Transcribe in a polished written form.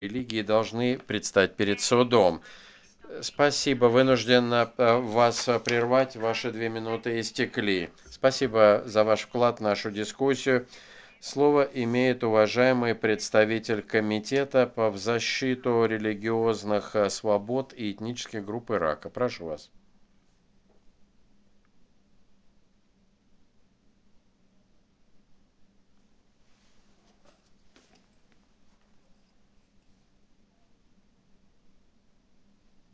религии должны предстать перед судом. Спасибо, вынужден вас прервать, ваши 2 минуты истекли. Спасибо за ваш вклад в нашу дискуссию. Слово имеет уважаемый представитель Комитета по защиту религиозных свобод и этнических групп Ирака. Прошу вас.